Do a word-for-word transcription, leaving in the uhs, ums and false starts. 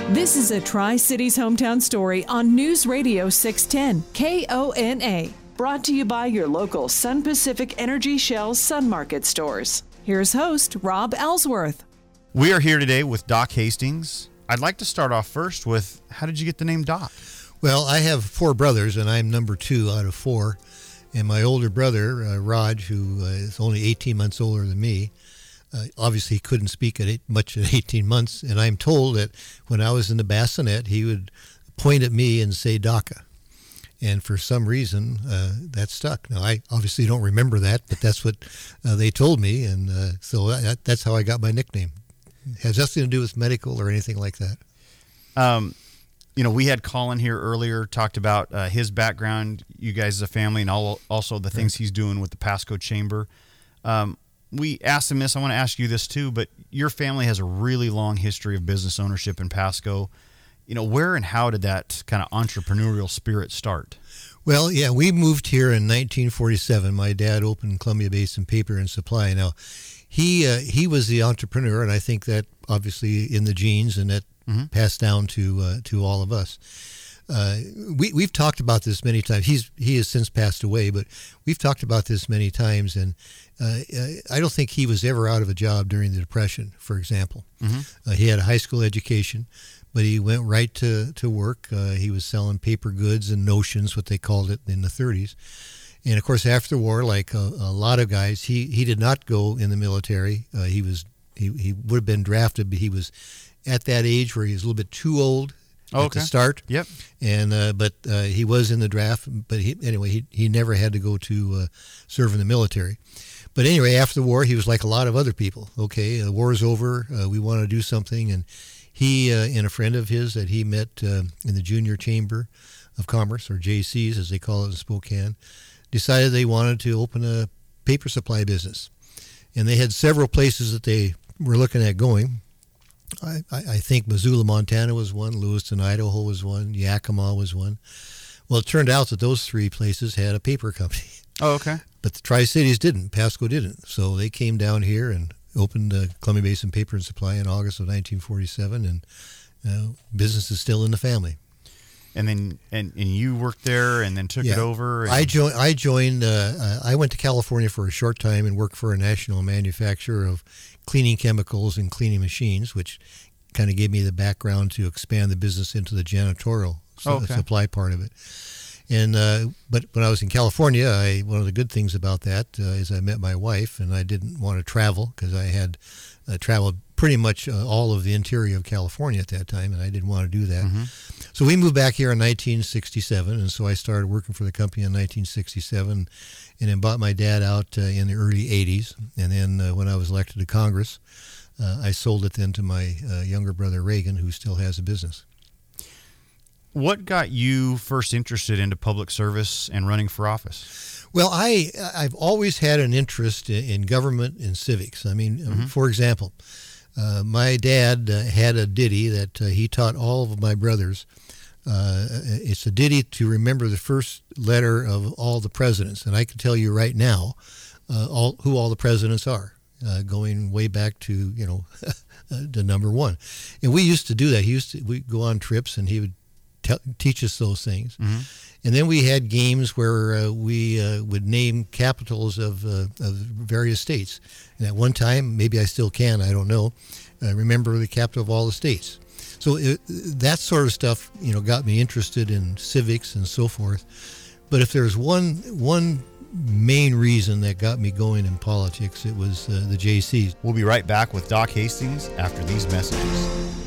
This is a Tri-Cities hometown story on News Radio six ten K O N A. Brought to you by your local Sun Pacific Energy Shell Sun Market stores. Here's host Rob Ellsworth. We are here today with Doc Hastings. I'd like to start off first with, how did you get the name Doc? Well, I have four brothers, and I'm number two out of four. And my older brother, uh, Raj, who uh, is only eighteen months older than me, uh, obviously couldn't speak at eight, much at eighteen months. And I'm told that when I was in the bassinet, he would point at me and say Doca. And for some reason, uh, that stuck. Now, I obviously don't remember that, but that's what uh, they told me. And uh, so that, that's how I got my nickname. It has nothing to do with medical or anything like that. Um, you know, we had Colin here earlier, talked about uh, his background, you guys as a family, and all, also the things he's doing with the Pasco Chamber. Um, we asked him this. I want to ask you this too, but your family has a really long history of business ownership in Pasco. You know, where and how did that kind of entrepreneurial spirit start? Well, yeah, we moved here in nineteen forty-seven. My dad opened Columbia Basin Paper and Supply. Now, he uh, he was the entrepreneur, and I think that obviously in the genes, and that mm-hmm. passed down to uh, to all of us. Uh, we we've talked about this many times. He's he has since passed away, but we've talked about this many times, and uh, I don't think he was ever out of a job during the Depression, for example. Mm-hmm. Uh, he had a high school education, but he went right to to work. Uh, he was selling paper goods and notions, what they called it in the thirties. And of course, after the war, like a, a lot of guys, he, he did not go in the military. Uh, he was he, he would have been drafted, but he was at that age where he was a little bit too old oh, at okay. the start. Yep. And uh, but uh, he was in the draft. But he, anyway, he he never had to go to uh, serve in the military. But anyway, after the war, he was like a lot of other people. Okay, the war is over. Uh, we want to do something, and he uh, and a friend of his that he met uh, in the Junior Chamber of Commerce, or J Cs as they call it in Spokane, decided they wanted to open a paper supply business. And they had several places that they were looking at going. I, I, I think Missoula, Montana was one, Lewiston, Idaho was one, Yakima was one. Well, it turned out that those three places had a paper company. Oh, okay. But the Tri-Cities didn't. Pasco didn't. So they came down here and opened uh, Columbia Basin Paper and Supply in August of nineteen forty-seven, and uh, business is still in the family. And then, and, and you worked there, and then took yeah. it over. And... I joined. I joined. Uh, uh, I went to California for a short time and worked for a national manufacturer of cleaning chemicals and cleaning machines, which kind of gave me the background to expand the business into the janitorial su- okay. supply part of it. And uh, but when I was in California, I one of the good things about that uh, is I met my wife, and I didn't want to travel because I had uh, traveled pretty much uh, all of the interior of California at that time, and I didn't want to do that. Mm-hmm. So we moved back here in nineteen sixty-seven, and so I started working for the company in nineteen sixty-seven, and then bought my dad out uh, in the early eighties. And then uh, when I was elected to Congress, uh, I sold it then to my uh, younger brother Reagan, who still has a business. What got you first interested into public service and running for office? Well, I, I've always had an interest in government and civics. I mean, mm-hmm. for example, uh, my dad uh, had a ditty that uh, he taught all of my brothers. Uh, it's a ditty to remember the first letter of all the presidents. And I can tell you right now uh, all, who all the presidents are, uh, going way back to, you know, the number one. And we used to do that. He used to, we'd go on trips, and he would teach us those things. Mm-hmm. And then we had games where uh, we uh, would name capitals of, uh, of various states. And at one time, maybe I still can, I don't know, uh, remember the capital of all the states. So it, that sort of stuff, you know, got me interested in civics and so forth. But if there's one one main reason that got me going in politics, it was uh, the J Cs. We'll be right back with Doc Hastings after these messages.